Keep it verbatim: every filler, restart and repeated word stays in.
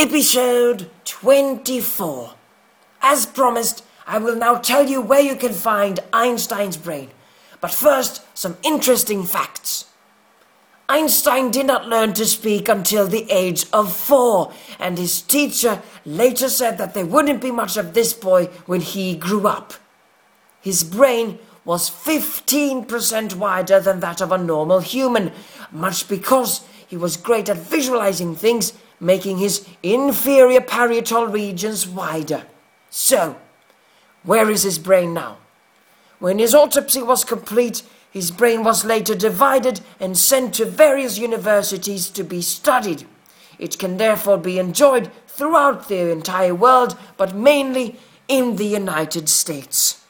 Episode twenty-four. As promised, I will now tell you where you can find Einstein's brain. But first, some interesting facts. Einstein did not learn to speak until the age of four, and his teacher later said that there wouldn't be much of this boy when he grew up. His brain was fifteen percent wider than that of a normal human, much because he was great at visualizing things, making his inferior parietal regions wider. So, where is his brain now? When his autopsy was complete, his brain was later divided and sent to various universities to be studied. It can therefore be enjoyed throughout the entire world, but mainly in the United States.